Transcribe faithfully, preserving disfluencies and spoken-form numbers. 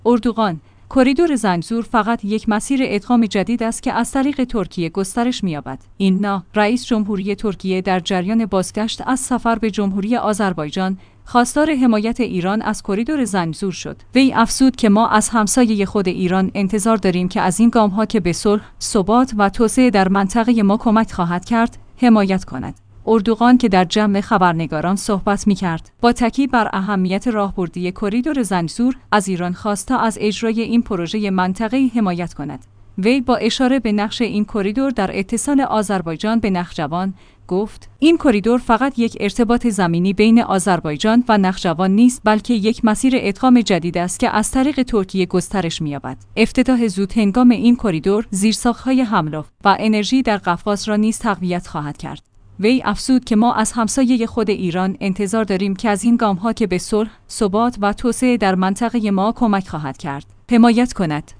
اردوغان: کریدور زنگزور فقط یک مسیر ادغام جدید است که از طریق ترکیه گسترش می‌یابد. این نه، رئیس جمهوری ترکیه در جریان بازگشت از سفر به جمهوری آذربایجان خواستار حمایت ایران از کریدور زنگزور شد. وی افزود که ما از همسایه خود ایران انتظار داریم که از این گام‌ها که به صلح، ثبات و توسعه در منطقه ما کمک خواهد کرد، حمایت کند. اردوغان که در جمع خبرنگاران صحبت می‌کرد، با تاکید بر اهمیت راهبردی کریدور زنگزور از ایران خواست تا از اجرای این پروژه منطقه‌ای حمایت کند. وی با اشاره به نقش این کریدور در اتصال آذربایجان به نخجوان گفت: این کریدور فقط یک ارتباط زمینی بین آذربایجان و نخجوان نیست، بلکه یک مسیر ادغام جدید است که از طریق ترکیه گسترش می‌یابد. افتتاح زود هنگام این کریدور زیرساخت‌های حمل و انرژی در قفقاز را نیز تقویت خواهد کرد. وی افزود که ما از همسایه خود ایران انتظار داریم که از این گام‌ها که به صلح، ثبات و توسعه در منطقه ما کمک خواهد کرد، حمایت کند.